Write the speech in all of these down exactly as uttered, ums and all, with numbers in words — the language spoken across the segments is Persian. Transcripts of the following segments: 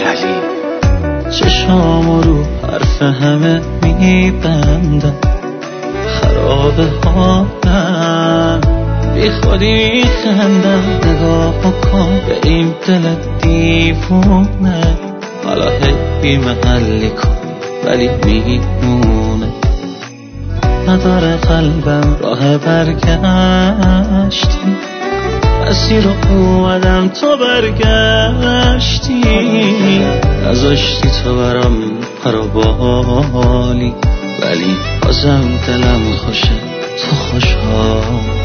ولی چشام رو حرف همه میبندم، خرابه حالم بی خودی میخندم. نگاه کن به این دل دیوونه، حالا هی بی محلی کن ولی میمونه. نداره قلبم راه برگشتی، مسیر رو اومدم تو برگشتی، نذاشتی تو برام پرو بالی، ولی بازم دلم خوشه تو خوشحالی.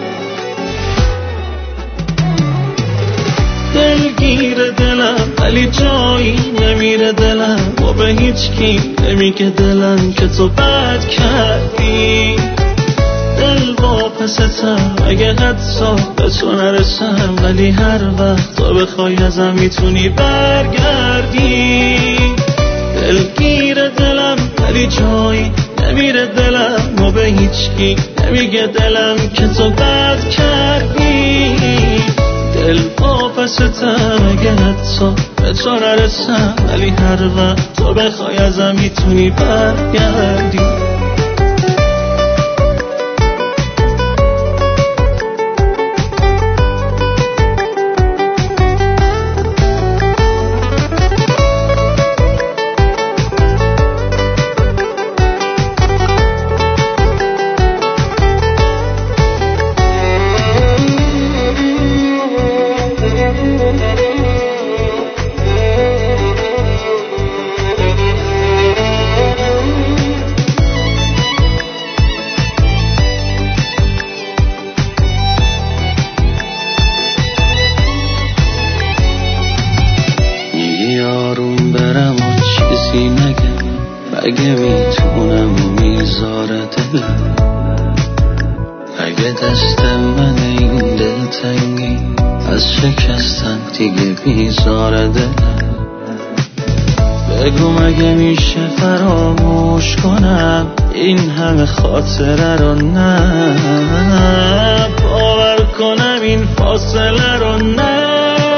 دلگیر دلم ولی جایی نمیره دلم، و به هیچ کی نمیگه دلم که تو بد کردی. دل واپستم اگه حتی به تو نرسم، ولی هر وقت تو بخوای ازم میتونی برگردی. دلگیر دلم ولی جایی نمیره دلم، و به هیچ کی نمیگه دلم که تو بد کردی. دل واپستم اگه حتی به تو نرسم، ولی هر وقت تو بخوای ازم میتونی برگردی. آروم برم و چیزی نگم، اگه میتونم میذاره دلم. اگه دست من این دل تنگی از شکستن دیگه بیزاره دلم. بگو مگه میشه فراموش کنم این همه خاطره رو؟ نه باور کنم این فاصله رو؟ نه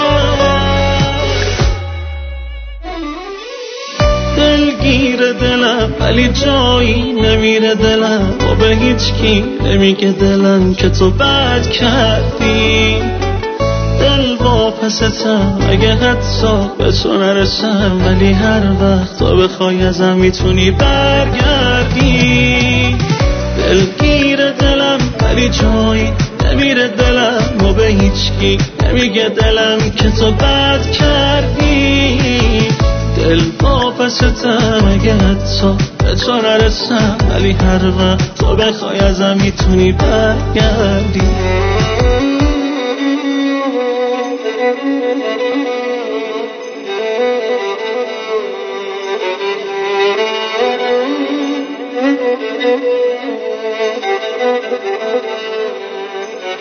دلگیر دلم ولی جایی نمیره دلم، و به هیچ کی نمیگه دلم که تو بد کردی. دل واپستم اگه حتی به تو نرسم، ولی هر وقت تو بخوای ازم میتونی برگردی. دلگیر دلم ولی جایی نمیره دلم، و به هیچ کی نمیگه دلم که تو بد کردی. دل واپستم اگه حتی به تو نرسم، ولی هر وقت تو بخوای ازم میتونی برگردی.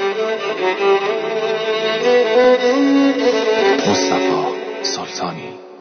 مصطفی سلطانی.